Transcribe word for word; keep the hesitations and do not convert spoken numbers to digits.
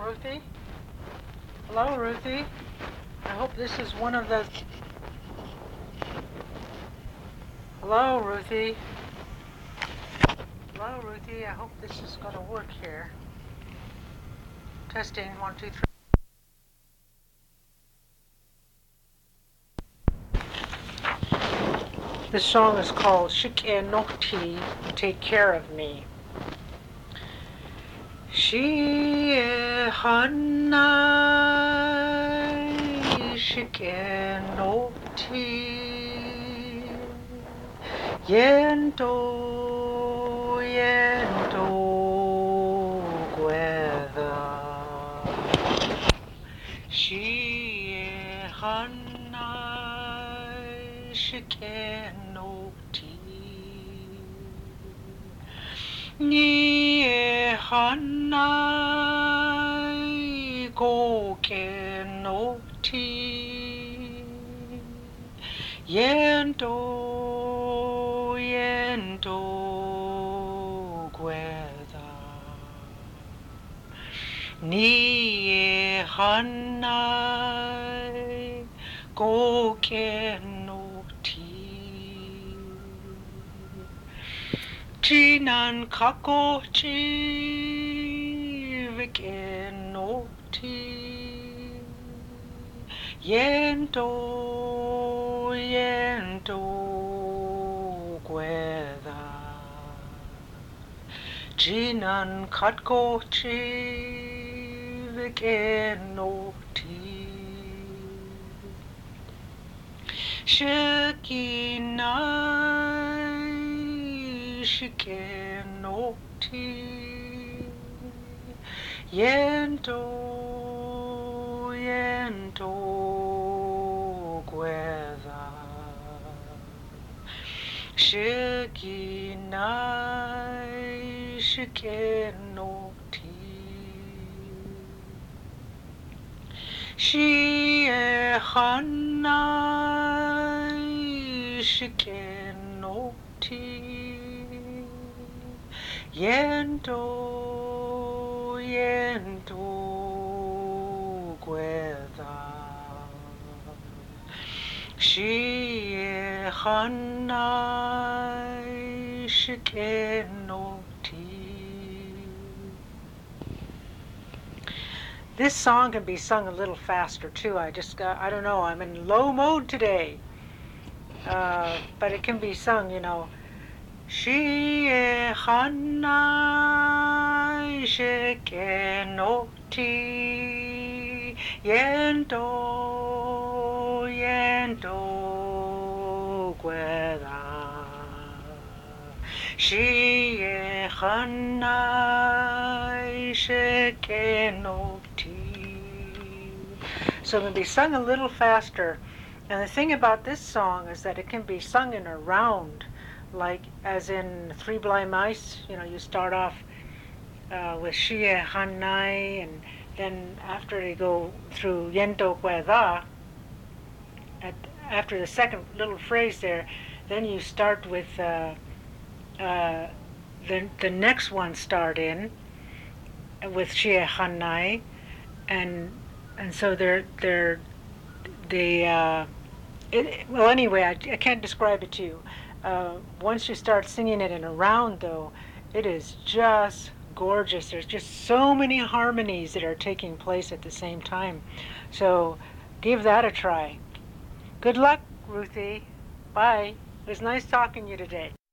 Ruthie? Hello, Ruthie? I hope this is one of the... Hello, Ruthie? Hello, Ruthie? I hope this is going to work here. Testing, one, two, three. This song is called Shikenokti, Take Care of Me. Shihanai Shikenokti Yento Yento Gwetha Shihanai Shikenokti Ni hanai kokenoti yento yento gwetha ni hanai kokenoti Chinan kakochi vikenoti yento yento gwetha Chinan katkochi vikenoti Shekinai Shikenoti Yento Yento Gwetha Shekinai Shikenoti Shiehanai Shikenoti Yento, yento, gwetha Shiehanai Shikenoti. This song can be sung a little faster too. I just got, I don't know, I'm in low mode today. Uh, but it can be sung, you know. Shiehanai Shikenoti Yento Yento Gwetha Shiehanai Shikenoti. So it can be sung a little faster. And the thing about this song is that it can be sung in a round, like as in Three Blind Mice. You know, you start off uh, with Shiehanai, and then after they go through Yento Gwetha, at, after the second little phrase there, then you start with uh, uh, the the next one start in with Shiehanai, and and so they're they're they uh, it, well anyway I, I can't describe it to you. Uh, once you start singing it in a round, though, it is just gorgeous. There's just so many harmonies that are taking place at the same time. So give that a try. Good luck, Ruthie. Bye. It was nice talking to you today.